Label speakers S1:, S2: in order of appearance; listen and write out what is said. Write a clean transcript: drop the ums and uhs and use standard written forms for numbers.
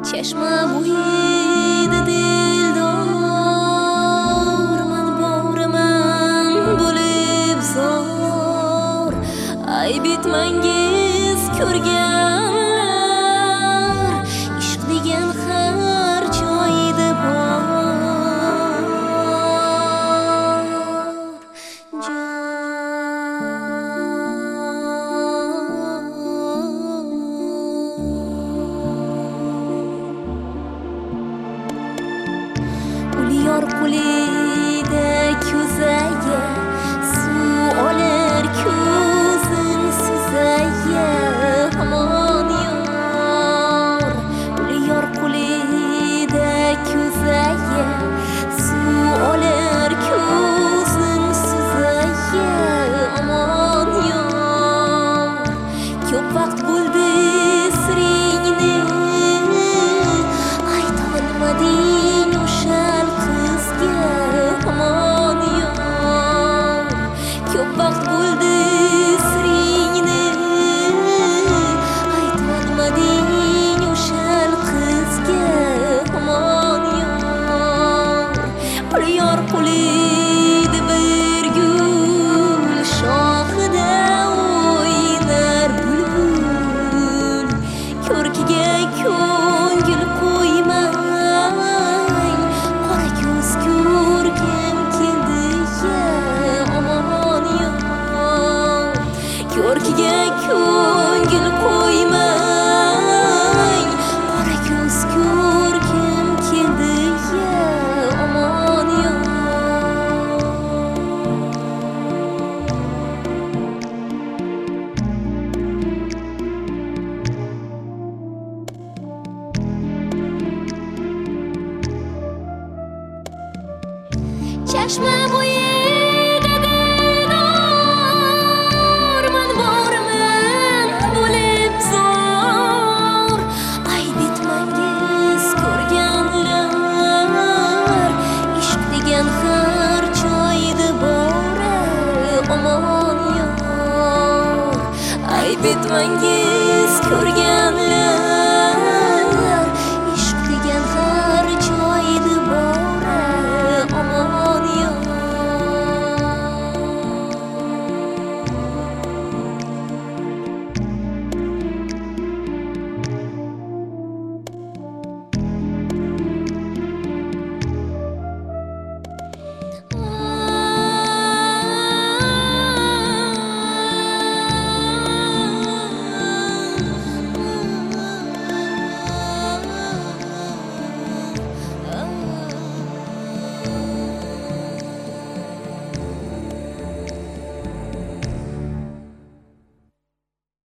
S1: Chashma bo'yida dildorman, boraman bo'lib zor. Ay bitmangiz ko'rganlar, ishq degan har joyda bor. Yor qo'lida ko'zaga suv olar, ko'zin suzaga hamon yor. Yor qo'lida ko'zaga suv olar, ko'zin suzaga hamon yor. Ko'p vaqt bo'ldi siringni aytolmading o'shal hamon yor. Ko'p vaqt bo'ldi siringni aytolmading o'shal qizga hamon yor. Bir yor qo'lida bir gul shoxida o'ynar bulbul. Ko'rkiga ko'ngil qo'ymang, qora ko'z ko'rgim keldi ya omon yor. Ko'rkiga ko'ngil qo'ymang, qora ko'z ko'rgim keldi ya omon yor. Chashma bo'yida dildorman, boraman bo'lib zor. Ay bitmangiz ko'rganlar, ishq degan har joyda bor omon yor. Ay bitmangiz ko'rganlar,